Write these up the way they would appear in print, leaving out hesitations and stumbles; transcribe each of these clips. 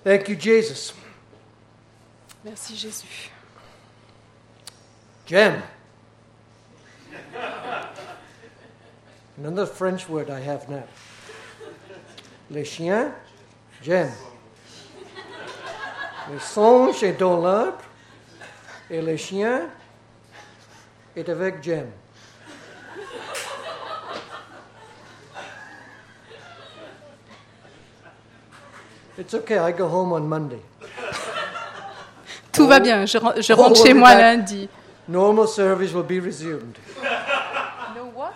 Thank you, Jesus. Merci Jésus. Gem. Another French word I have now. Les chiens, gem. Les singes est dans l'arbre et les chiens est avec gem. It's okay, I go home on Monday. Tout va bien, je rentre chez moi lundi. Normal service will be resumed. No what?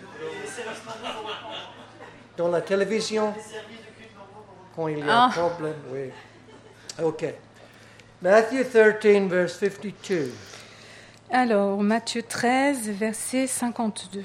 Dans la télévision, quand il y a un problème, oui. OK. Matthew 13, verse 52. Alors, Matthieu 13, verset 52.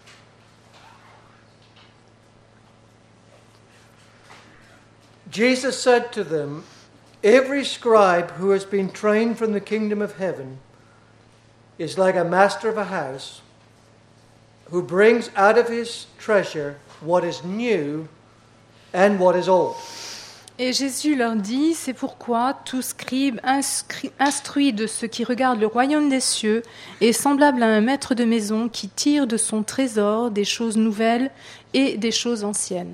Jesus said to them, "Every scribe who has been trained from the kingdom of heaven is like a master of a house who brings out of his treasure what is new and what is old." Et Jésus leur dit, c'est pourquoi tout scribe instruit de ceux qui regardent le royaume des cieux est semblable à un maître de maison qui tire de son trésor des choses nouvelles et des choses anciennes.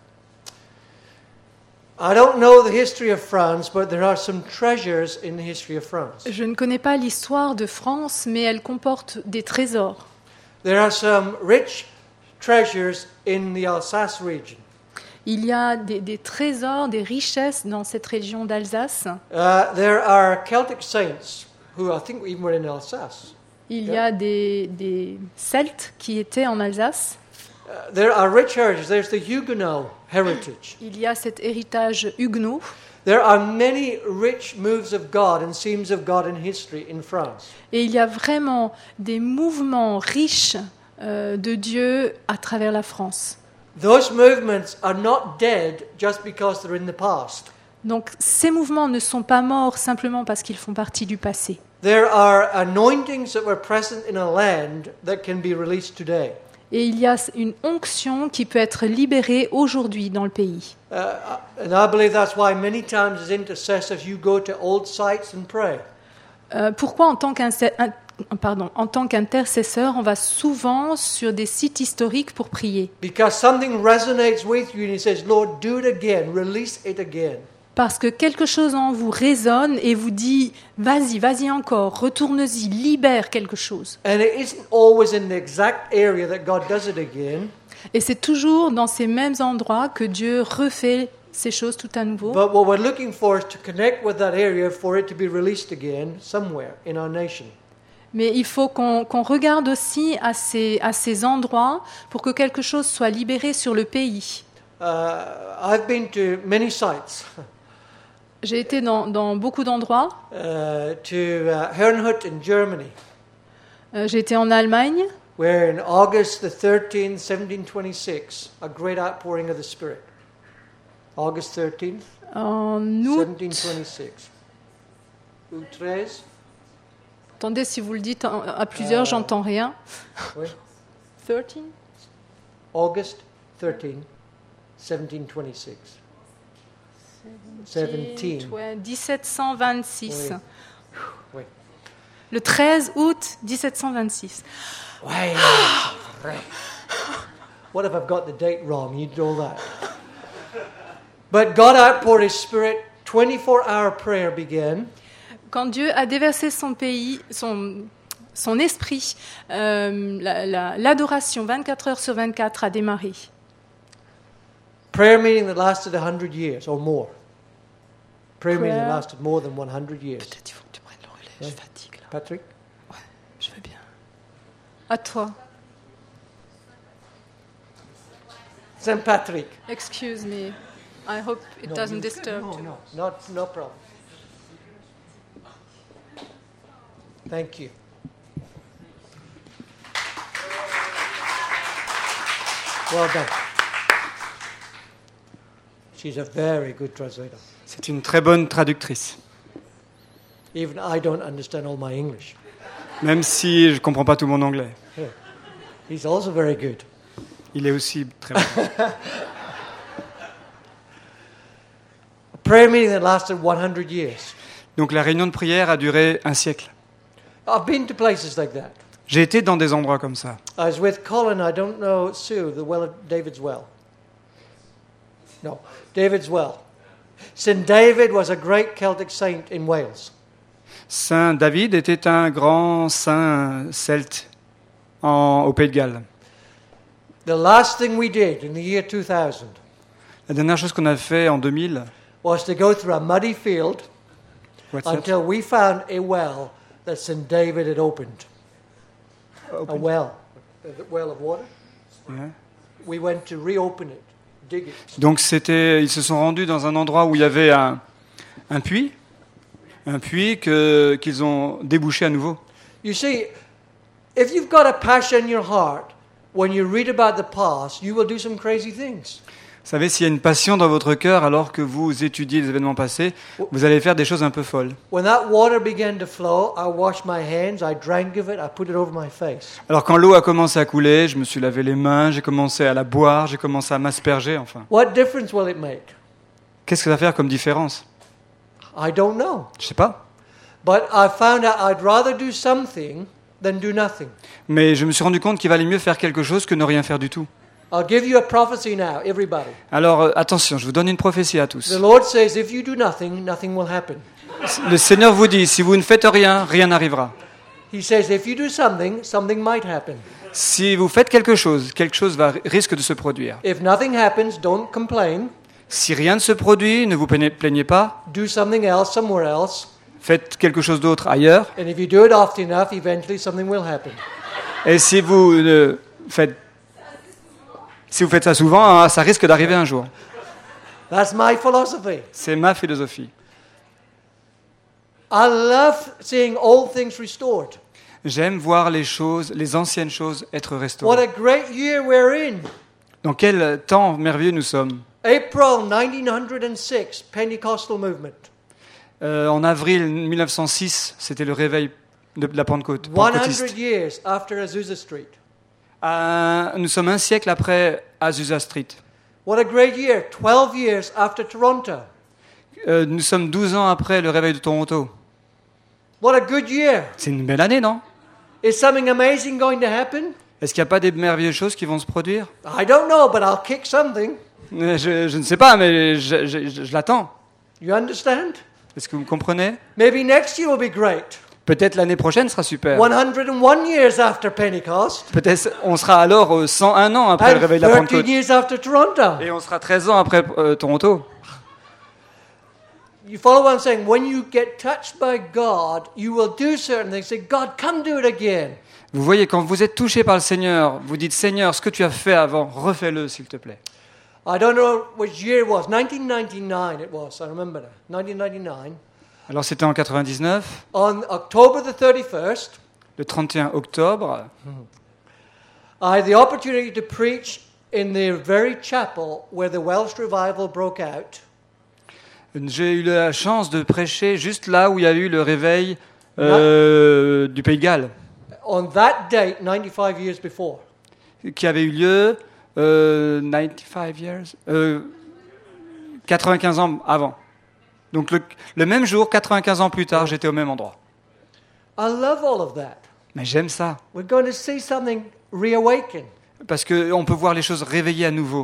I don't know the history of France, but there are some treasures in the history of France. Je ne connais pas l'histoire de France, mais elle comporte des trésors. There are some rich treasures in the Alsace region. Il y a des trésors, des richesses dans cette région d'Alsace. There are Celtic saints who I think even were in Alsace. Il y a des Celtes qui étaient en Alsace. There are rich heritage. There's the Huguenot heritage. Il y a cet héritage huguenot. There are many rich moves of God and scenes of God in history in France. Et il y a vraiment des mouvements riches de Dieu à travers la France. Those movements are not dead just because they're in the past. Donc ces mouvements ne sont pas morts simplement parce qu'ils font partie du passé. There are anointings that were present in a land that can be released today. Et il y a une onction qui peut être libérée aujourd'hui dans le pays. And I believe that's why many times as intercessors you go to old sites and pray. Pourquoi en tant qu'intercesseur, on va souvent sur des sites historiques pour prier? Because something resonates with you and he says, Lord, do it again, release it again. Parce que quelque chose en vous résonne et vous dit « Vas-y encore, retourne-y, libère quelque chose. » And it isn't always in the exact area that God does it again. Et c'est toujours dans ces mêmes endroits que Dieu refait ces choses tout à nouveau. But what we're looking for is to connect with that area for it to be released again somewhere in our nation. Mais il faut qu'on regarde aussi à ces endroits pour que quelque chose soit libéré sur le pays. I've been to many sites. J'ai été dans beaucoup d'endroits. To Herrnhut in Germany. J'ai été en Allemagne. Where in August the 13th, 1726, a great outpouring of the Spirit. August 13th, En août. 1726. Ou 13. Attendez, si vous le dites à plusieurs, j'entends rien. Oui. 13? August 13th, 1726. 1726. Oui. Oui. Le 13 août 1726. Wow. What if I've got the date wrong? You know that. But God outpoured His Spirit. 24-hour prayer began. Quand Dieu a déversé son esprit, l'adoration 24 heures sur 24 a démarré. Prayer meeting that lasted 100 years or more. Prayer meeting that lasted more than 100 years. Peut-être il faut que tu prennes le relais, je fatigue là. Patrick? Ouais, je veux bien. À toi. Saint Patrick. Excuse me. I hope it doesn't disturb you. No problem. Thank you. Well done. She's a very good translator. C'est une très bonne traductrice. Even I don't understand all my English. Même si je ne comprends pas tout mon anglais. Yeah. He's also very good. Il est aussi très bon. prayer meeting that lasted 100 years. Donc la réunion de prière a duré un siècle. I've been to places like that. J'ai été dans des endroits comme ça. I was with Colin, I don't know, Sue, the well of David's Well. No, David's Well. St. David was a great Celtic saint in Wales. Saint David était un grand saint celte au Pays de Galles. The last thing we did in the year 2000 La dernière chose qu'on a fait en 2000, was to go through a muddy field what's that? until we found a well that St. David had opened. A well of water. Yeah. We went to reopen it, dig it. Donc ils se sont rendus dans un endroit où il y avait un puits qu'ils ont débouché à nouveau. You see, if you've got a passion in your heart, when you read about the past, you will do some crazy things. Vous savez, s'il y a une passion dans votre cœur alors que vous étudiez les événements passés, vous allez faire des choses un peu folles. When that water began to flow, I washed my hands, I drank of it, I put it over my face. Alors quand l'eau a commencé à couler, je me suis lavé les mains, j'ai commencé à la boire, j'ai commencé à m'asperger, enfin. What difference will it make? Qu'est-ce que ça va faire comme différence? I don't know. Je sais pas. But I found out I'd rather do something than do nothing. Mais je me suis rendu compte qu'il valait mieux faire quelque chose que ne rien faire du tout. I'll give you a prophecy now, everybody. Alors attention, je vous donne une prophétie à tous. The Lord says if you do nothing, nothing will happen. Le Seigneur vous dit, si vous ne faites rien, rien n'arrivera. He says if you do something, something might happen. Si vous faites quelque chose risque de se produire. If nothing happens, don't complain. Si rien ne se produit, ne vous plaignez pas. Do something else somewhere else. Faites quelque chose d'autre ailleurs. And if you do it often enough, eventually something will happen. Et si vous faites ça souvent, hein, ça risque d'arriver un jour. That's my philosophy. C'est ma philosophie. I love seeing old things restored. J'aime voir les anciennes choses être What restaurées. a great year we're in. Dans quel temps merveilleux nous sommes. April 1906, Pentecostal movement. En avril 1906, c'était le réveil de la Pentecôte. 100 years after Azusa Street. Nous sommes un siècle après Azusa Street. What a great year. 12 years after Toronto. Nous sommes 12 ans après le réveil de Toronto. What a good year. C'est une belle année, non? Is something amazing going to happen? Est-ce qu'il n'y a pas des merveilleuses choses qui vont se produire? I don't know, but I'll kick something. Je ne sais pas, mais je l'attends. You understand? Est-ce que vous comprenez? Maybe next year will be great. Peut-être l'année prochaine sera super. 101 years after Pentecost. Peut-être on sera alors 101 ans après le réveil de la And 13 Pentecôte. years after Toronto. Et on sera 13 ans après Toronto. You follow what I'm saying? When you get touched by God, you will do certain things. Say, God, come do it again. Vous voyez, quand vous êtes touché par le Seigneur, vous dites, Seigneur, ce que tu as fait avant, refais-le, s'il te plaît. I don't know which year it was. 1999 it was. I remember that. 1999. Alors c'était en 99, On October the 31st, le 31 octobre, I had the opportunity to preach in the very chapel where the Welsh revival broke out. j'ai eu la chance de prêcher juste là où il y a eu le réveil du Pays de Galles, On that date, 95 years before. qui avait eu lieu 95 ans avant. Donc le même jour, 95 ans plus tard, j'étais au même endroit. I love all of that. Mais j'aime ça, We're going to see something reawaken. parce qu'on peut voir les choses réveillées à nouveau.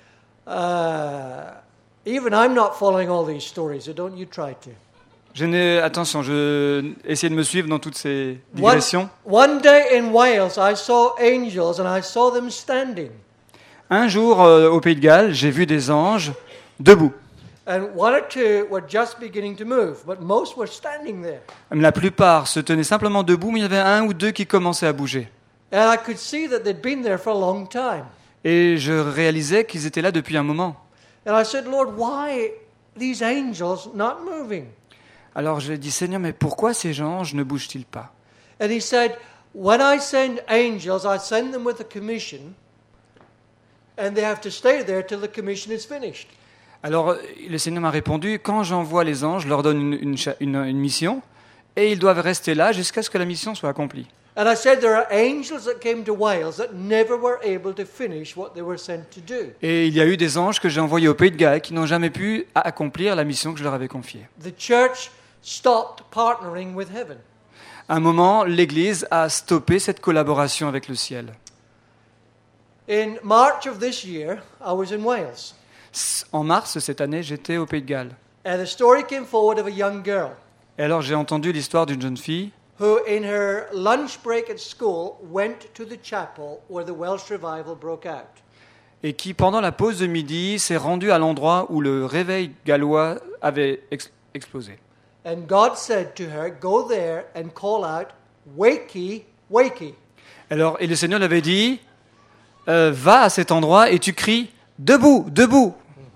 Even I'm not following all these stories, so don't you try to. Attention, je essayez de me suivre dans toutes ces digressions. One day in Wales, I saw angels and I saw them standing. Un jour, au Pays de Galles, j'ai vu des anges debout. And one or two were just beginning to move, but most were standing there. La plupart se tenaient simplement debout, mais il y avait un ou deux qui commençaient à bouger. And I could see that they'd been there for a long time. Et je réalisais qu'ils étaient là depuis un moment. And I said, Lord, why these angels not moving? Alors j'ai dit, Seigneur, mais pourquoi ces anges ne bougent-ils pas? And he said, when I send angels, I send them with a commission, and they have to stay there till the commission is finished. Alors le Seigneur m'a répondu, quand j'envoie les anges, je leur donne une mission, et ils doivent rester là jusqu'à ce que la mission soit accomplie. And I said there are angels that came to Wales that never were able to finish what they were sent to do. Et il y a eu des anges que j'ai envoyés au Pays de Galles qui n'ont jamais pu accomplir la mission que je leur avais confiée. The church stopped partnering with heaven. À un moment, l'Église a stoppé cette collaboration avec le ciel. In March of this year, I was in Wales. En mars cette année, j'étais au Pays de Galles. And the story came forward of a young girl Et alors j'ai entendu l'histoire d'une jeune fille who, in her lunch break at school, went to the chapel where the Welsh revival broke out. et qui, pendant la pause de midi, s'est rendue à l'endroit où le réveil gallois avait explosé. And God said to her, "Go there and call out, 'Wakey, wakey.'" Alors, et le Seigneur lui avait dit, va à cet endroit et tu cries, debout, debout.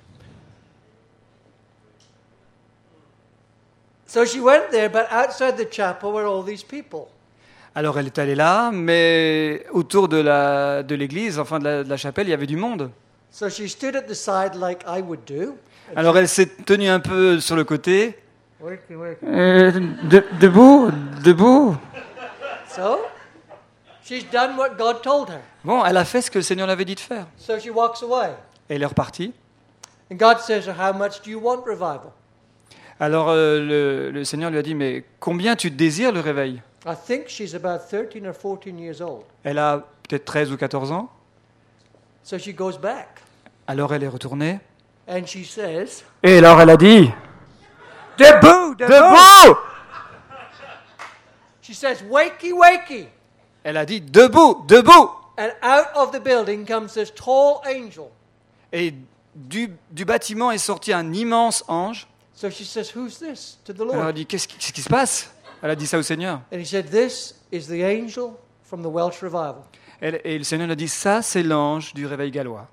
So she went there, but outside the chapel were all these people. Alors elle est allée là, mais autour de l'église, enfin de la chapelle, il y avait du monde. So she stood at the side like I would do. Alors elle s'est tenue un peu sur le côté. Wakey, wakey. Debout, debout. So she's done what God told her. Bon, elle a fait ce que le Seigneur l'avait dit de faire. So she walks away. Et elle est repartie. And God says to her, "How much do you want revival?" Alors le Seigneur lui a dit, mais combien tu désires le réveil? I think she's about 13 or 14 years old. Elle a peut-être 13 ou 14 ans. So she goes back Alors elle est retournée. and she says, Et alors elle a dit, debout, debout. she says, "Wakey, wakey." Elle a dit, debout, debout. And out of the building comes this tall angel. Et du bâtiment est sorti un immense ange. So she says, "Who's this?" to the Alors elle a Lord. dit, qu'est-ce qui se passe? Elle a dit ça au Seigneur. And he said, "This is the angel from the Welsh revival." Et le Seigneur lui a dit, ça c'est l'ange du réveil gallois.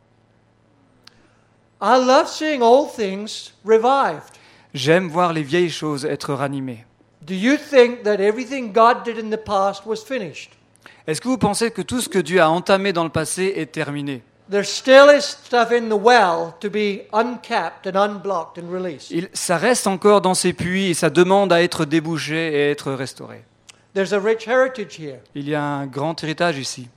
I love seeing all things revived. J'aime voir les vieilles choses être ranimées. Do you think that everything God did in the past was finished? Est-ce que vous pensez que tout ce que Dieu a entamé dans le passé est terminé? There still is stuff in the well to be uncapped and unblocked and released. Ça reste encore dans ses puits et ça demande à être débouché et être restauré. There's a rich heritage here. Il y a un grand héritage ici.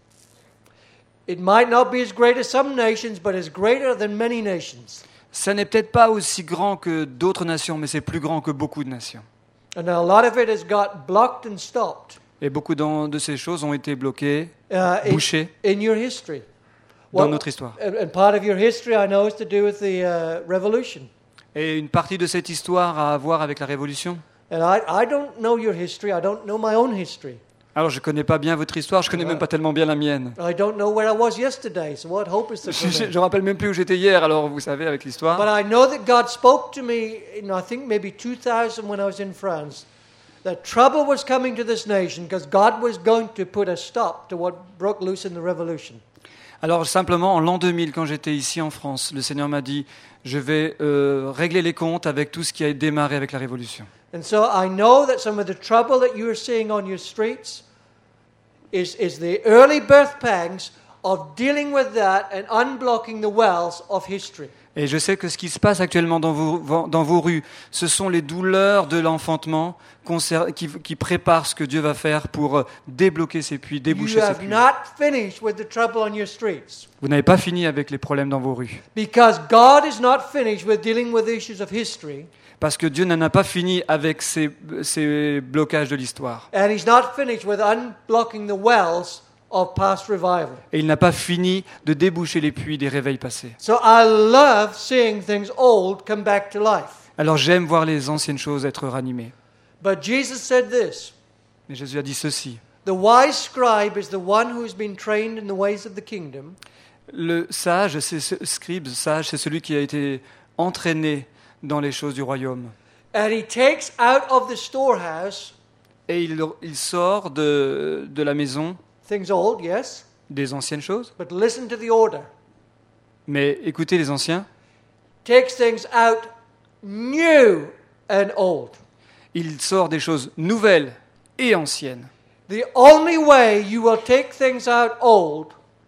It might not be as great as some nations, but it's greater than many nations. Ça n'est peut-être pas aussi grand que d'autres nations, mais c'est plus grand que beaucoup de nations. And a lot of it has got blocked and stopped Et beaucoup de ces choses ont été bloquées, in bouchées your history. dans notre histoire. And part of your history, I know, is to do with the revolution. Et une partie de cette histoire a à voir avec la Révolution. And I don't know your history. I don't know my own history. Alors je ne connais pas bien votre histoire, je ne connais même pas tellement bien la mienne. I don't know where I was yesterday, so what hope is there for Je me? ne rappelle même plus où j'étais hier, alors vous savez, avec l'histoire. But I know that God spoke to me in, I think, maybe 2000 when I was in France, that trouble was coming to this nation because God was going to put a stop to what broke loose in the revolution. Alors simplement, en l'an 2000, quand j'étais ici en France, le Seigneur m'a dit, je vais régler les comptes avec tout ce qui a démarré avec la Révolution. And so I know that some of the trouble that you are seeing on your streets is the early birth pangs of dealing with that and unblocking the wells of history. Et je sais que ce qui se passe actuellement dans vos rues, ce sont les douleurs de l'enfantement qui préparent ce que Dieu va faire pour débloquer ces puits, You déboucher ces have puits. not finished with the trouble on your streets Vous n'avez pas fini avec les problèmes dans vos rues. because God is not finished with dealing with issues of history. Parce que Dieu n'en a pas fini avec ces blocages de l'histoire. And he's not finished with unblocking the wells of past revival. Et il n'a pas fini de déboucher les puits des réveils passés. So I love seeing things old come back to life. Alors j'aime voir les anciennes choses être ranimées. But Jesus said this, Mais Jésus a dit ceci. the wise scribe is the one who's been trained in the ways of the kingdom. Le sage, scribe, sage, c'est celui qui a été entraîné dans les choses du royaume. And he takes out of the storehouse Et il sort de la maison things old, yes, des anciennes choses. but listen to the order. Mais écoutez les anciens, Takes things out new and old. il sort des choses nouvelles et anciennes. The only way you will take things out old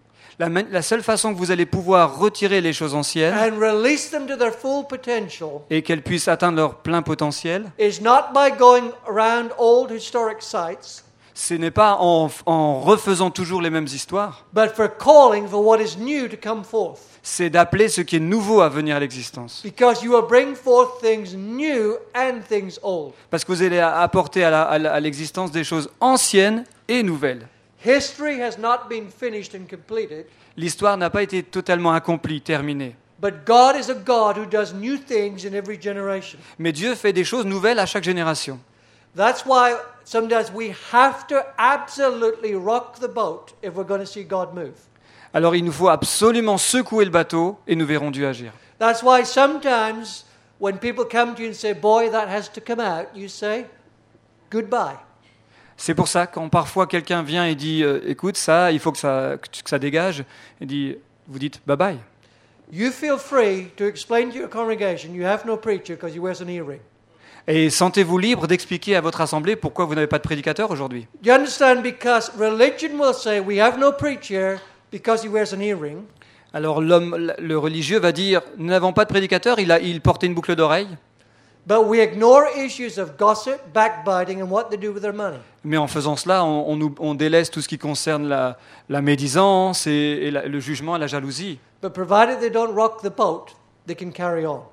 La seule façon que vous allez pouvoir retirer les choses anciennes and release them to their full potential et qu'elles puissent atteindre leur plein potentiel, is not by going around old historic sites, Ce n'est pas en refaisant toujours les mêmes histoires, but for calling for what is new to come forth. c'est d'appeler ce qui est nouveau à venir à l'existence. Because you will bring forth things new and things old. Parce que vous allez apporter à l'existence des choses anciennes et nouvelles. History has not been finished and completed, L'histoire n'a pas été totalement accomplie, terminée. but God is a God who does new things in every generation. Mais Dieu fait des choses nouvelles à chaque génération. That's why sometimes we have to absolutely rock the boat if we're going to see God move. Alors il nous faut absolument secouer le bateau et nous verrons Dieu agir. That's why sometimes when people come to you and say, boy, that has to come out, you say, goodbye. C'est pour ça quand parfois quelqu'un vient et dit écoute ça, il faut que ça dégage, vous dites bye bye. You feel free to explain to your congregation you have no preacher because he wears an earring. Et sentez-vous libre d'expliquer à votre assemblée pourquoi vous n'avez pas de prédicateur aujourd'hui. Do you understand? Because religion will say we have no preacher because he wears an earring. Alors le religieux va dire nous n'avons pas de prédicateur, il portait une boucle d'oreille. But we ignore issues of gossip, backbiting, and what they do with their money. Mais en faisant cela, on délaisse tout ce qui concerne la médisance et le jugement et la jalousie. But provided they don't rock the boat, they can carry on.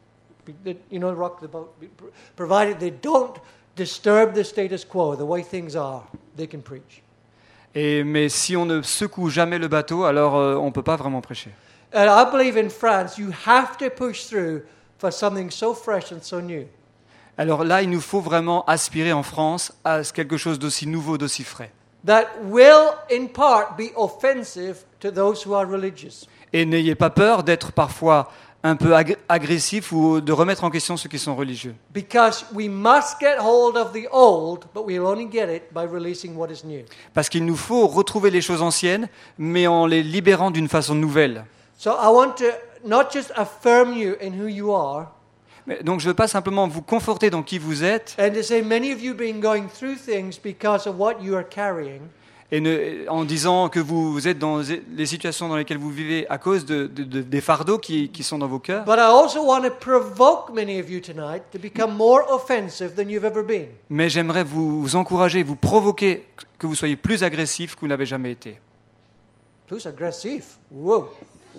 Rock the boat. Provided they don't disturb the status quo, the way things are, they can preach. Mais si on ne secoue jamais le bateau, alors on ne peut pas vraiment prêcher. And I believe in France, you have to push through for something so fresh and so new. Alors là, il nous faut vraiment aspirer en France à quelque chose d'aussi nouveau, d'aussi frais. That will, in part, be offensive to those who are religious. Et n'ayez pas peur d'être parfois un peu agressif ou de remettre en question ceux qui sont religieux. Because we must get hold of the old, but we'll only get it by releasing what is new. Parce qu'il nous faut retrouver les choses anciennes, mais en les libérant d'une façon nouvelle. So I want to not just affirm you in who you are, Donc je ne veux pas simplement vous conforter dans qui vous êtes, and to say many of you been going through things because of what you are carrying. en disant que vous êtes dans les situations dans lesquelles vous vivez à cause des fardeaux qui sont dans vos cœurs. But I also want to provoke many of you tonight to become more offensive than you've ever been. Mais j'aimerais vous encourager, vous provoquer que vous soyez plus agressif que vous n'avez jamais été. Plus aggressive. Whoa.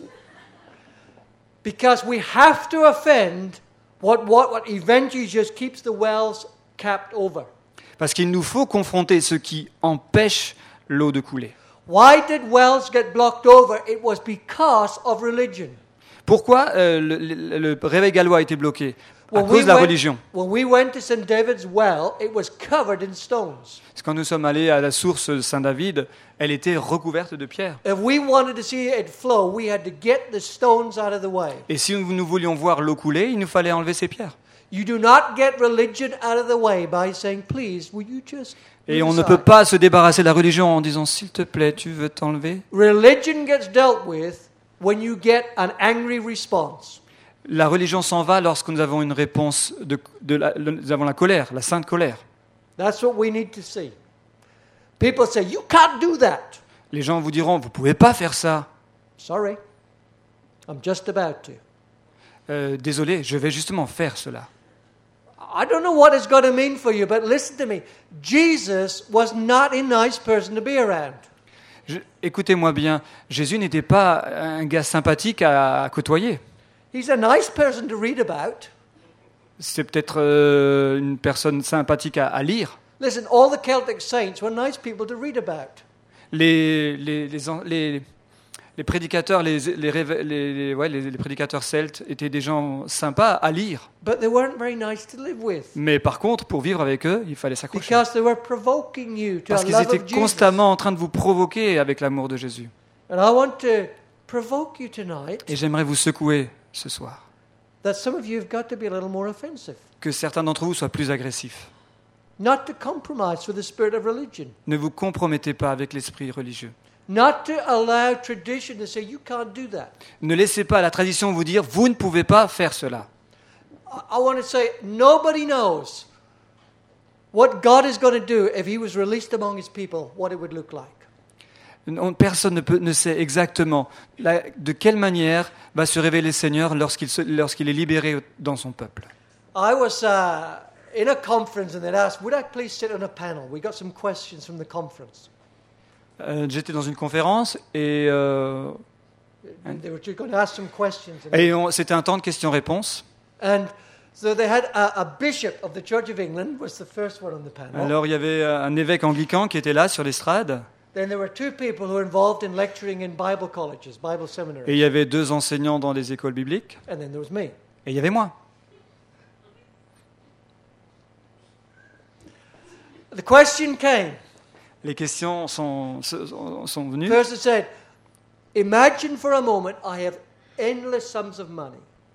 Because we have to offend what eventually just keeps the wells capped over. Parce qu'il nous faut confronter ce qui empêche l'eau de couler. Why did wells get blocked over? It was because of religion. Pourquoi le réveil gallois a été bloqué? À cause de la religion. When we went to St. David's well, it was covered in stones. Quand nous sommes allés à la source de Saint-David, elle était recouverte de pierres. If we wanted to see it flow, we had to get the stones out of the way. Et si nous voulions voir l'eau couler, il nous fallait enlever ces pierres. You do not get religion out of the way by saying, please, will you just... Et on ne peut pas se débarrasser de la religion en disant, s'il te plaît, tu veux t'enlever? Religion gets dealt with when you get an angry response. La religion s'en va lorsque nous avons une réponse nous avons la colère, la sainte colère. That's what we need to see. People say, you can't do that. Les gens vous diront, vous ne pouvez pas faire ça. Sorry, I'm just about to. Désolé, je vais justement faire cela. I don't know what it's going to mean for you, but listen to me. Jesus was not a nice person to be around. Écoutez-moi bien, Jésus n'était pas un gars sympathique à côtoyer. He's a nice person to read about. C'est peut-être une personne sympathique à lire. Listen, all the Celtic saints were nice people to read about. Les prédicateurs, les prédicateurs celtes étaient des gens sympas à lire. But they weren't very nice to live with. Mais par contre, pour vivre avec eux, il fallait s'accrocher. Because they were provoking you to Parce a qu'ils love étaient of Jesus. constamment en train de vous provoquer avec l'amour de Jésus. And I want to provoke you tonight Et j'aimerais vous secouer ce soir. that some of you have got to be a little more offensive. Que certains d'entre vous soient plus agressifs. Not to compromise with the spirit of religion. Ne vous compromettez pas avec l'esprit religieux. Not to allow tradition to say you can't do that. Ne laissez pas la tradition vous dire, vous ne pouvez pas faire cela. I want to say nobody knows what God is going to do if he was released among his people, what it would look like. Personne ne sait exactement de quelle manière va se révéler le Seigneur lorsqu'il est libéré dans son peuple. I was in a conference and they'd ask, would I please sit on a panel? We got some questions from the conference. J'étais dans une conférence et They were going to ask some questions. c'était un temps de questions-réponses. And so they had a bishop of the Church of England was the first one on the panel. Alors il y avait un évêque anglican qui était là sur l'estrade. Then there were two people who were involved in lecturing in Bible colleges, Bible Et seminaries. il y avait 2 enseignants dans les écoles bibliques. And then there was me. Et il y avait moi. The question came. Les questions sont venues. The person said, imagine for a moment I have endless sums of money.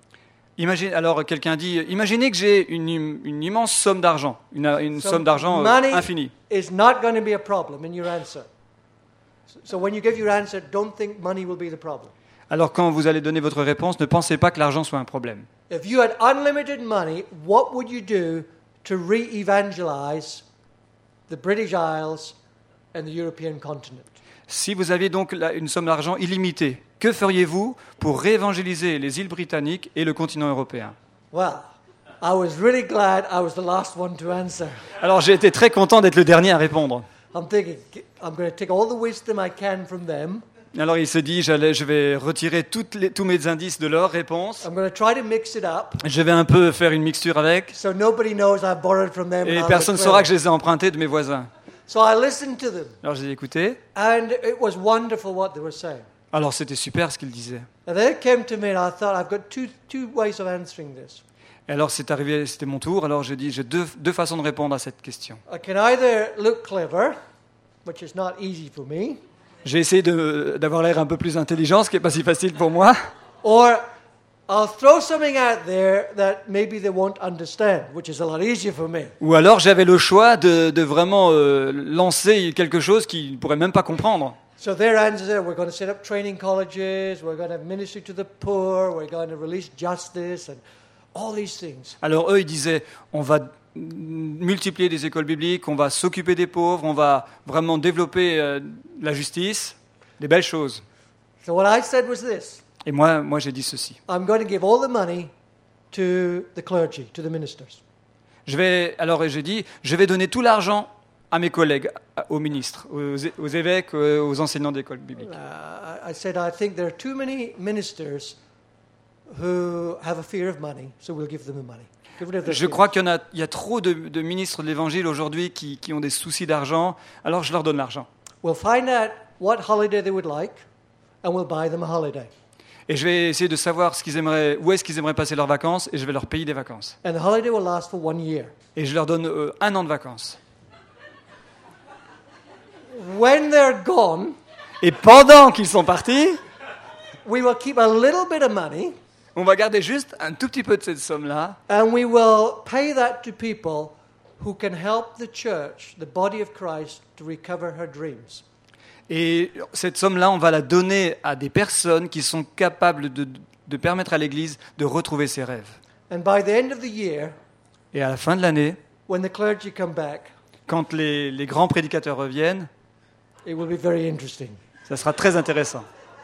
Alors quelqu'un dit, imaginez que j'ai une immense somme d'argent, une So somme d'argent money infinie. is not going to be a problem in your answer. So when you give your answer, don't think money will be the problem. Alors quand vous allez donner votre réponse, ne pensez pas que l'argent soit un problème. If you had unlimited money, what would you do to re-evangelize the British Isles and the European continent? Si vous aviez donc une somme d'argent illimitée, que feriez-vous pour réévangéliser les îles britanniques et le continent européen? Well, I was really glad I was the last one to answer. Alors j'ai été très content d'être le dernier à répondre. I'm thinking, I'm going to take all the wisdom I can from them. Alors il se dit, je vais retirer tous mes indices de leur réponse. I'm going to try to mix it up Je vais un peu faire une mixture avec. so nobody knows I've borrowed from them. Et and personne ne I'll saura que explain. je les ai empruntés de mes voisins. So I listened to them, Alors j'ai écouté. and it was wonderful what they were saying. Alors c'était super ce qu'ils disaient. And then it came to me, and I thought, I've got two ways of answering this. Et alors c'est arrivé, c'était mon tour. Alors j'ai dit, j'ai deux façons de répondre à cette question. I can either look clever, which is not easy for me, J'ai essayé d'avoir l'air un peu plus intelligent, ce qui n'est pas si facile pour moi. or I'll throw something out there that maybe they won't understand, which is a lot easier for me. Ou alors j'avais le choix de vraiment lancer quelque chose qu'ils ne pourraient même pas comprendre. So their answers are, we're going to set up training colleges, we're going to have ministry to the poor, we're going to release justice, and all these things. Alors eux, ils disaient, on va multiplier des écoles bibliques, on va s'occuper des pauvres, on va vraiment développer la justice, des belles choses. So what I said was this: Et moi j'ai dit ceci. I'm going to give all the money to the clergy, to the ministers. Alors j'ai dit, je vais donner tout l'argent à mes collègues, aux ministres, aux évêques, aux enseignants d'école biblique. I said, I think there are too many ministers who have a fear of money, so we'll give them the money. Give rid of their Je fears. crois qu'il y a trop de ministres de l'Évangile aujourd'hui qui ont des soucis d'argent, alors je leur donne l'argent. We'll find out what holiday they would like, and we'll buy them a holiday. Et je vais essayer de savoir où est-ce qu'ils aimeraient passer leurs vacances, et je vais leur payer des vacances. And the holiday will last for 1 year. Et je leur donne 1 an de vacances. When they're gone, Et pendant qu'ils sont partis, we will keep a little bit of money, on va garder juste un tout petit peu de cette somme-là, and we will pay that to people who can help the church, the body of Christ, to recover her dreams. et cette somme-là, on va la donner à des personnes qui sont capables de permettre à l'Église de retrouver ses rêves. And by the end of the year, Et à la fin de l'année, when the clergy come back, quand les grands prédicateurs reviennent, it will be very interesting. ça sera très intéressant.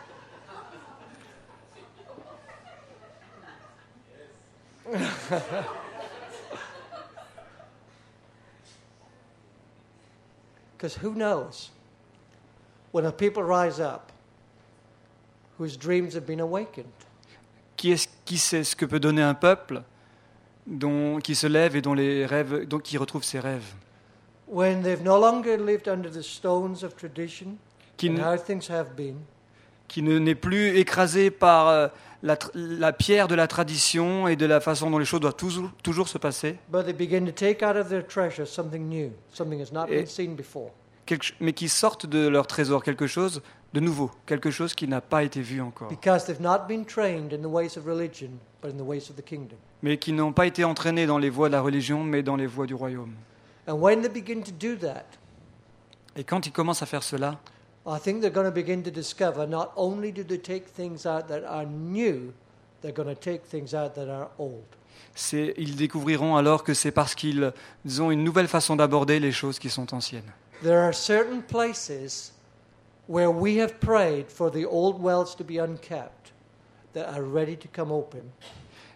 Because who knows when a people rise up whose dreams have been awakened? Qui sait ce que peut donner un peuple qui se lève et qui retrouve ses rêves, When they've no longer lived under the stones of tradition qui and ne- how things have been, n'est plus écrasé par la pierre de la tradition et de la façon dont les choses doivent toujours se passer, but they begin to take out of their treasure something new, something that's not been seen before. mais qui sortent de leur trésor quelque chose de nouveau, quelque chose qui n'a pas été vu encore, Because they've not been trained in the ways of religion, but in the ways of the kingdom. mais qui n'ont pas été entraînés dans les voies de la religion, mais dans les voies du royaume. And when they begin to do that, Et quand ils commencent à faire cela, I think they're going to begin to discover not only do they take things out that are new, they're going to take things out that are old. ils découvriront alors que c'est parce qu'ils ont une nouvelle façon d'aborder les choses qui sont anciennes. There are certain places where we have prayed for the old wells to be unkept that are ready to come open.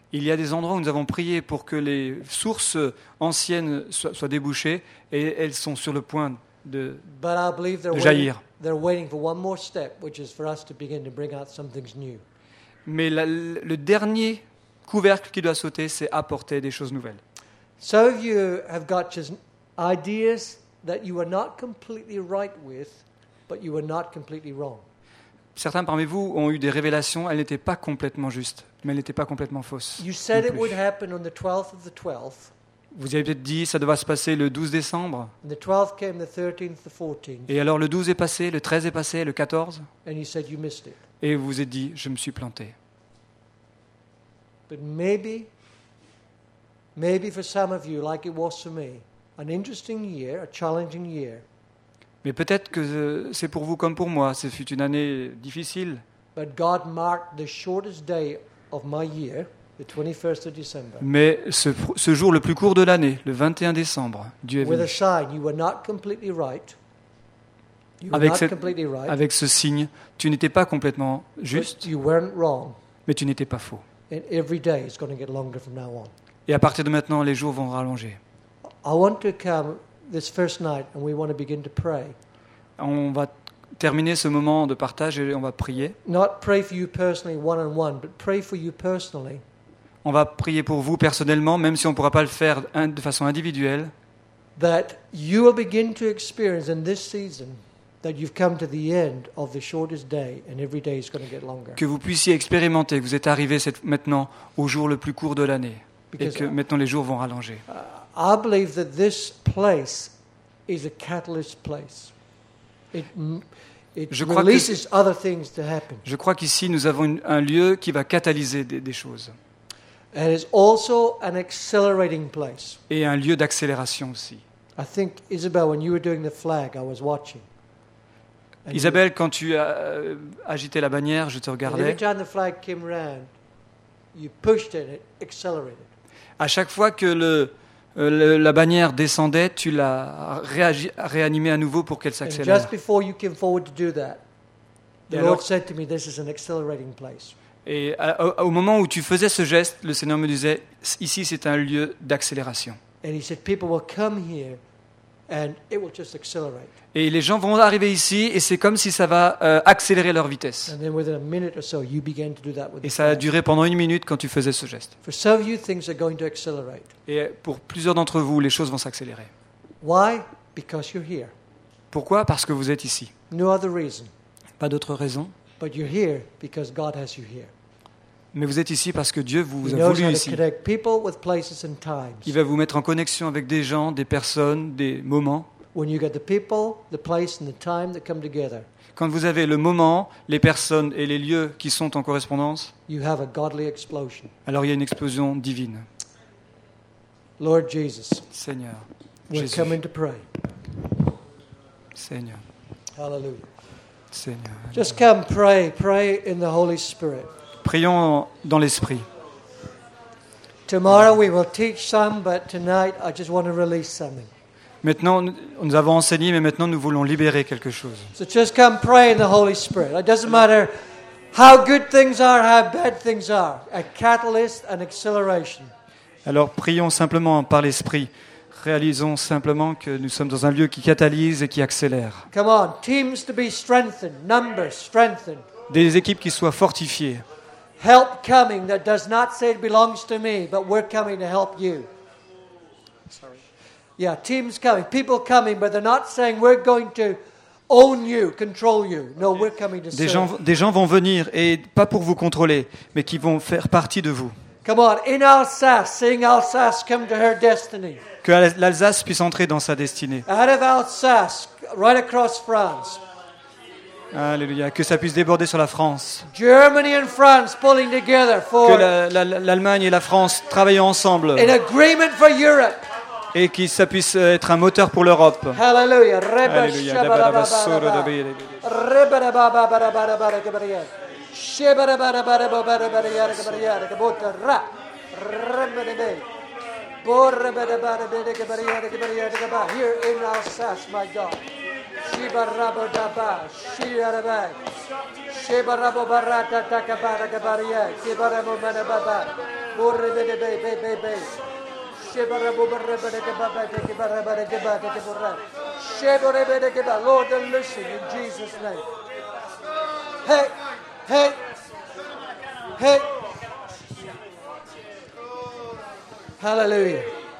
Il y a des endroits où nous avons prié pour que les sources anciennes soient débouchées et elles sont sur le point de But I believe de jaillir. they're waiting for one more step, which is for us to begin to bring out some things new. Mais le dernier couvercle qui doit sauter, c'est apporter des choses nouvelles. Some of you have got just ideas that you were not completely right with, but you were not completely wrong. Certains parmi vous ont eu des révélations, elles n'étaient pas complètement justes, mais elles n'étaient pas complètement fausses. You said non it plus. would happen on the 12th of the 12th, Vous avez peut-être dit, ça devait se passer le 12 décembre, and the 12th came the 13th, the 14th, et alors le 12 est passé, le 13 est passé, le 14, and you said you missed it. et vous vous êtes dit, je me suis planté. But maybe for some of you, like it was for me, an interesting year, a challenging year, Mais peut-être que c'est pour vous comme pour moi, ce fut une année difficile, but God marked the shortest day of my year, the 21st of December, mais ce jour le plus court de l'année, le 21 décembre, Dieu est with a venu. sign you were not completely right. You were Avec not cette- completely right, Avec ce signe, tu n'étais pas complètement but juste, you weren't wrong, mais tu n'étais pas faux. and every day is going to get longer from now on. Et à partir de maintenant, les jours vont rallonger. I want to come this first night, and we want to begin to pray. On va terminer ce moment de partage et on va prier. Not pray for you personally, one-on-one, but pray for you personally. On va prier pour vous personnellement, même si on ne pourra pas le faire de façon individuelle, That you will begin to experience in this season that you've come to the end of the shortest day, and every day is going to get longer. que vous puissiez expérimenter que vous êtes arrivé maintenant au jour le plus court de l'année et Because que maintenant les jours vont rallonger. I believe that this place is a catalyst place. It Je crois releases other things to happen. Je crois qu'ici, nous avons un lieu qui va catalyser des choses And it's also an accelerating place. et un lieu d'accélération aussi. I think, Isabel, when you were doing the flag, I was watching. And Isabelle, quand tu as agité la bannière, je te and every regardais. time the flag came round, you pushed it and it accelerated. À chaque fois que la bannière descendait, tu l'as réanimée à nouveau pour qu'elle And s'accélère. just before you came forward to do that, the Et Lord alors- said to me, this is an accelerating place. Et au moment où tu faisais ce geste, le Seigneur me disait, ici c'est un lieu d'accélération. And he said, people will come here and it will just accelerate. Et les gens vont arriver ici et c'est comme si ça va accélérer leur vitesse. And then within a minute or so, you began to do that with Et the ça a flag. duré pendant 1 minute quand tu faisais ce geste. For some of you, things are going to accelerate. Et pour plusieurs d'entre vous, les choses vont s'accélérer. Why? Because you're here. Pourquoi ? Parce que vous êtes ici. No other reason. Pas d'autre raison. But you're here because God has you here. Mais vous êtes ici parce que Dieu vous He a knows voulu how to ici. connect people with places and times. Il va vous mettre en connexion avec des gens, des personnes, des moments. When you get the people, the place, and the time that come together, Quand vous avez le moment, les personnes et les lieux qui sont en correspondance, you have a godly explosion. alors il y a une explosion divine. Lord Jesus, Seigneur, we're Jésus, coming to pray. Seigneur, Hallelujah. Seigneur. Just come pray. Pray in the Holy Spirit. Prions dans l'esprit. Tomorrow we will teach some, but tonight I just want to release something. Maintenant, nous avons enseigné, mais maintenant nous voulons libérer quelque chose. So just come pray in the Holy Spirit. It doesn't matter how good things are, how bad things are. A catalyst, an acceleration. Alors prions simplement par l'esprit. Réalisons simplement que nous sommes dans un lieu qui catalyse et qui accélère. Come on, teams to be strengthened, numbers strengthened. Des équipes qui soient fortifiées. Help coming that does not say it belongs to me, but we're coming to help you. Yeah, teams coming, people coming, but they're not saying we're going to own you, control you. No, we're coming to Des serve. gens vont venir, et pas pour vous contrôler, mais qui vont faire partie de vous. Come on, in Alsace, seeing Alsace come to her destiny. Que l'Alsace puisse entrer dans sa destinée. Out of Alsace, right across France. Alléluia. Que ça puisse déborder sur la France. Germany and France pulling together Que for l'Allemagne et la France travaillent ensemble. in agreement for Europe. Et que ça puisse être un moteur pour l'Europe. Hallelujah. Alléluia. Here in Alsace, my God. Shiba rabo daba, Shiba rabo barata takabara gabaria, Shiba rabo manababa. Lord, they're listening in Jesus' name. Hey, hey, hey. Hallelujah.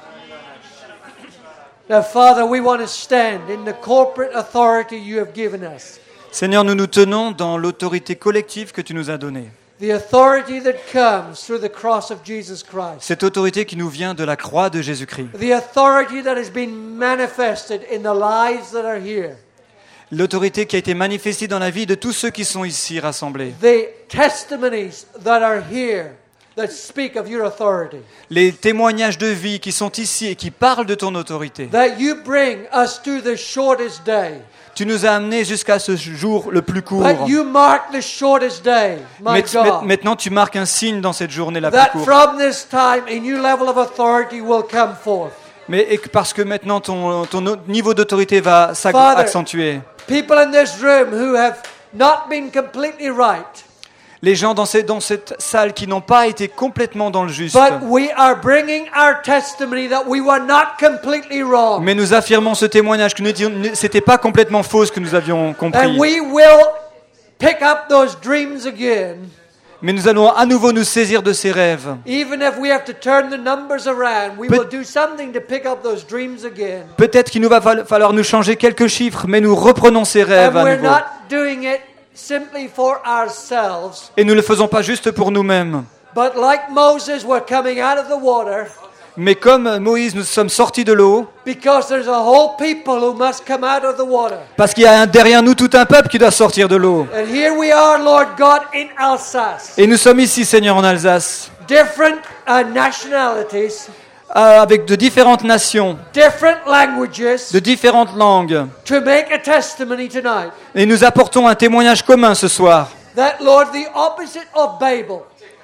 Now, Father, we want to stand in the corporate authority you have given us. Seigneur, nous nous tenons dans l'autorité collective que tu nous as donnée. The authority that comes through the cross of Jesus Christ. Cette autorité qui nous vient de la croix de Jésus-Christ. The authority that has been manifested in the lives that are here. L'autorité qui a été manifestée dans la vie de tous ceux qui sont ici rassemblés. The testimonies that are here that speak of your authority. Les témoignages de vie qui sont ici et qui parlent de ton autorité. That you bring us to the shortest day. Tu nous as amenés jusqu'à ce jour le plus court. But you mark the shortest day, my God. Maintenant, tu marques un signe dans cette journée la plus That courte. from this time a new level of authority will come forth. Mais parce que maintenant ton niveau d'autorité va Father, s'accentuer. People in this room who have not been completely right. Les gens dans cette salle qui n'ont pas été complètement dans le juste. But we are bringing our testimony that we were not completely wrong. Mais nous affirmons ce témoignage que c'était pas complètement faux ce que nous avions compris. And we will pick up those dreams again. Mais nous allons à nouveau nous saisir de ces rêves. Even if we have to turn the numbers around, we will do something to pick up those dreams again. Peut-être qu'il nous va falloir nous changer quelques chiffres, mais nous reprenons ces rêves And à we're nouveau. not doing it simply for ourselves. Et nous ne le faisons pas juste pour nous-mêmes. But like Moses, we're coming out of the water. Mais comme Moïse, nous sommes sortis de l'eau. Because there's a whole people who must come out of the water. Parce qu'il y a derrière nous tout un peuple qui doit sortir de l'eau. And here we are, Lord God, in Alsace. Et nous sommes ici, Seigneur, en Alsace, Different nationalities, avec de différentes nations, different languages, de différentes langues. to make a testimony tonight. Et nous apportons un témoignage commun ce soir. That, Lord, the opposite of Babel,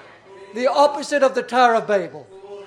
the opposite of the Tower of Babel,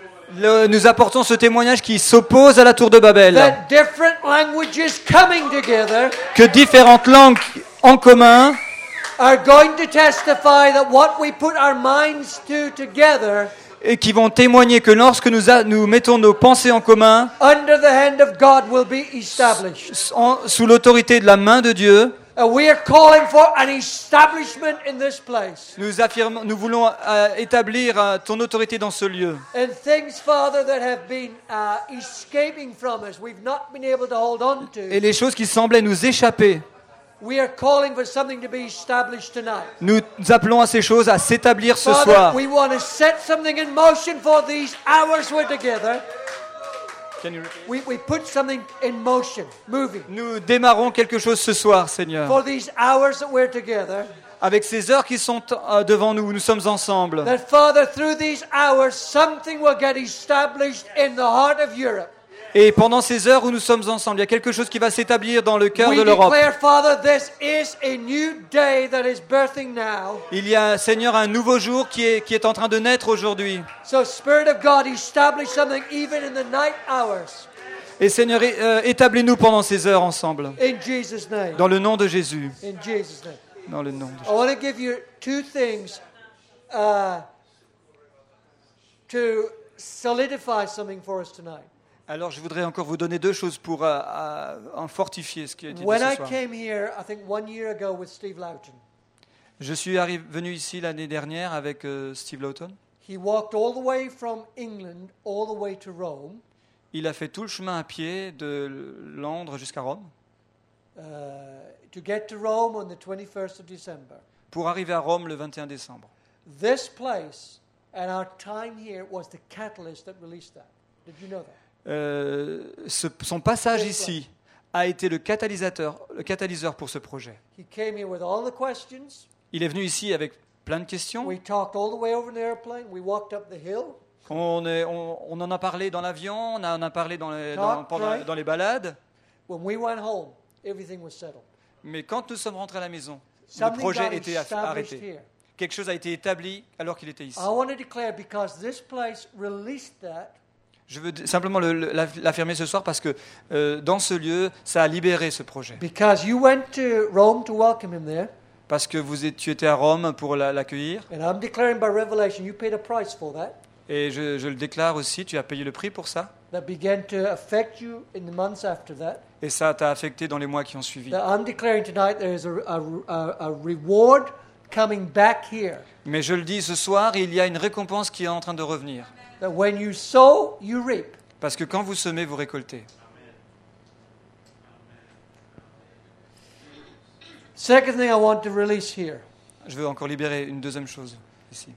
Nous apportons ce témoignage qui s'oppose à la tour de Babel. that different languages coming together Que différentes langues en commun are going to testify that what we put our minds to together et qui vont témoigner que lorsque nous mettons nos pensées en commun, under the hand of God will be established. sous l'autorité de la main de Dieu, And we are calling for an establishment in this place. nous voulons établir ton autorité dans ce lieu. And things, Father, that have been escaping from us, we've not been able to hold on to. Et les choses qui semblaient nous échapper, We are calling for something to be established tonight. nous appelons à ces choses à s'établir ce Father, soir. we want to set something in motion for these hours we're together. We put something in motion, moving. Nous démarrons quelque chose ce soir, Seigneur. For these hours that we're together. Avec ces heures qui sont devant nous, nous sommes ensemble. That, Father, through these hours, something will get established in the heart of Europe. Et pendant ces heures où nous sommes ensemble, il y a quelque chose qui va s'établir dans le cœur We de l'Europe. declare, Father, this is a new day that is birthing now. Il y a, Seigneur, un nouveau jour qui est en train de naître aujourd'hui. So, Spirit of God, establish something even in the night hours. Et Seigneur, établis-nous pendant ces heures ensemble. In Jesus' name. Dans le nom de Jésus. In Jesus' name. Dans le nom de I Jésus. want to give you two things to solidify something for us tonight. Alors, je voudrais encore vous donner deux choses pour en fortifier ce qui a été dit When ce I soir. came here, I think 1 year ago with Steve Loughton, Je suis venu ici l'année dernière avec Steve Lawton. he walked all the way from England all the way to Rome Il a fait tout le chemin à pied de Londres jusqu'à Rome to get to Rome on the 21st of December. pour arriver à Rome le 21 décembre. This place and our time here was the catalyst that released that. Did you know that? Son passage ici a été le catalyseur pour ce projet. He came here with all the questions. Il est venu ici avec plein de questions. We talked all the way over in the airplane. We walked up the hill. On en a parlé dans l'avion, on en a parlé dans les balades. When we went home, everything was settled. Mais quand nous sommes rentrés à la maison, le Something projet got était established arrêté. here. Quelque chose a été établi alors qu'il était ici. I want to declare, because this place released that, Je veux simplement l'affirmer ce soir parce que dans ce lieu, ça a libéré ce projet. because you went to Rome to welcome him there, Parce que tu étais à Rome pour l'accueillir. and I'm declaring by revelation, you paid a price for that. Et je le déclare aussi, tu as payé le prix pour ça. That began to affect you in the months after that. Et ça t'a affecté dans les mois qui ont suivi. That I'm declaring tonight there is a reward coming back here. Mais je le dis ce soir, il y a une récompense qui est en train de revenir. That when you sow, you reap. Parce que quand vous semez, vous récoltez. Second thing I want to release here. Je veux encore libérer une deuxième chose ici.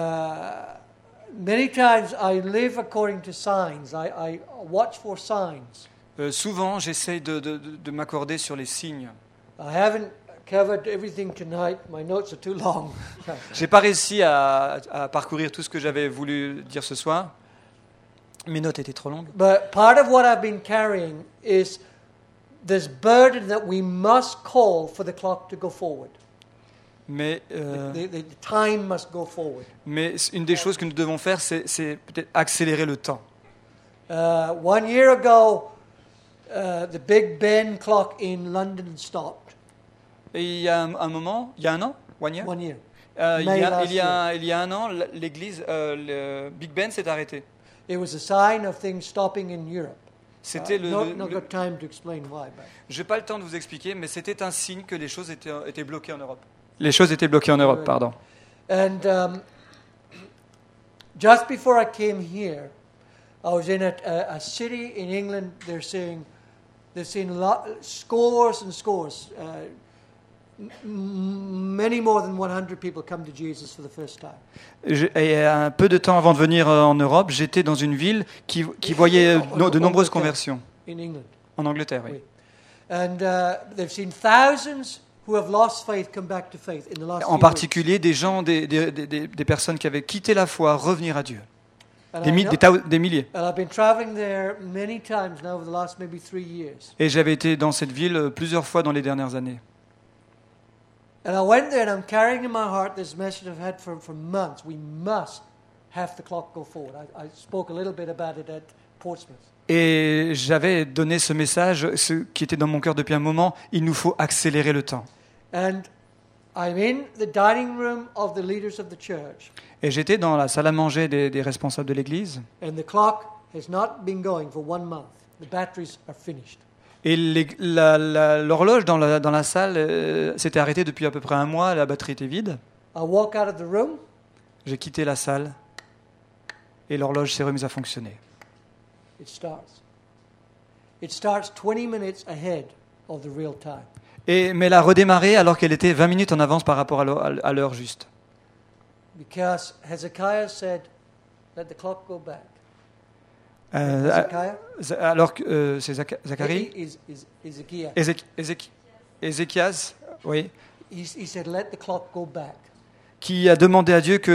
Many times I live according to signs. I watch for signs. Souvent, j'essaye de m'accorder sur les signes. I haven't covered everything tonight. My notes are too long. J'ai pas réussi à parcourir tout ce que j'avais voulu dire ce soir. Mes notes étaient trop longues. But part of what I've been carrying is this burden that we must call for the clock to go forward. Mais, The time must go forward. mais une des choses que nous devons faire, c'est peut-être accélérer le temps. 1 year ago, the Big Ben clock in London stopped. Et il y a un an, 1 year, 1 year. il y a un an, l'église, le Big Ben s'est arrêté. It was a sign of things stopping in Europe. C'était Not got time to explain why. But. J'ai pas le temps de vous expliquer, mais c'était un signe que les choses étaient bloquées en Europe. Les choses étaient bloquées en Europe, pardon. And just before I came here, I was in a city in England. They've seen scores and scores, many more than 100 people come to Jesus for the first time. Et un peu de temps avant de venir en Europe, j'étais dans une ville qui voyait de nombreuses conversions. In England. En Angleterre, oui. Oui. And they've seen thousands who have lost faith come back to faith in the last En few particulier des gens, des personnes qui avaient quitté la foi, revenir à Dieu. weeks. And Des milliers. And I've been traveling there many times now over the last maybe 3 years. Et j'avais été dans cette ville plusieurs fois dans les dernières années. And I went there and I'm carrying in my heart this message I've had for months. We must have the clock go forward. I spoke a little bit about it at Portsmouth. Et j'avais donné ce message, ce qui était dans mon cœur depuis un moment, il nous faut accélérer le temps. And I'm in the dining room of the leaders of the church. Et j'étais dans la salle à manger des responsables de l'église. And the clock has not been going for 1 month. The batteries are finished. Et l'horloge dans la salle s'était arrêtée depuis à peu près un mois, la batterie était vide. I walk out of the room. J'ai quitté la salle et l'horloge s'est remise à fonctionner. It starts. It starts 20 minutes ahead of the real time. Mais elle a redémarré alors qu'elle était 20 minutes en avance par rapport à l'heure juste. Because Hezekiah said, let the clock go back. Hezekiah? Alors que c'est Zacharie, Ezekiah. Ézéchias, oui, He said, let the clock go back. qui a demandé à Dieu que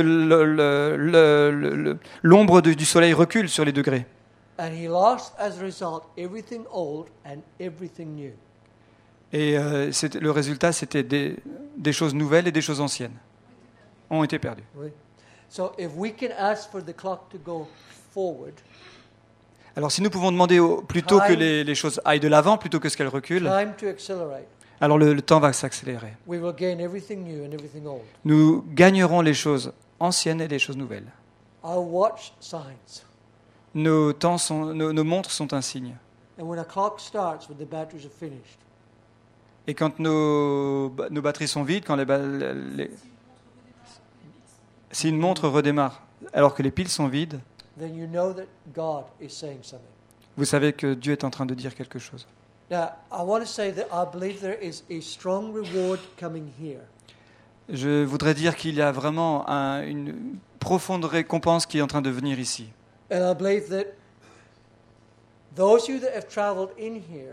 l'ombre du soleil recule sur les degrés. And he lost, as a result, everything old and everything new. Et le résultat, c'était des choses nouvelles et des choses anciennes ont été perdues. Oui. So if we can ask for the clock to go forward, Alors si nous pouvons demander plutôt que les choses aillent de l'avant plutôt que ce qu'elles reculent, time to accelerate, alors le temps va s'accélérer. we will gain everything new and everything old. Nous gagnerons les choses anciennes et les choses nouvelles. Our watch signs. Nos montres sont un signe. And when a clock starts, when the batteries are finished, Et quand nos batteries sont vides, quand si une montre redémarre alors que les piles sont vides, then you know that God is saying something. vous savez que Dieu est en train de dire quelque chose. Now, I want to say that I believe there is a strong reward coming here. Je voudrais dire qu'il y a vraiment une profonde récompense qui est en train de venir ici. And I believe that those of you that have traveled in here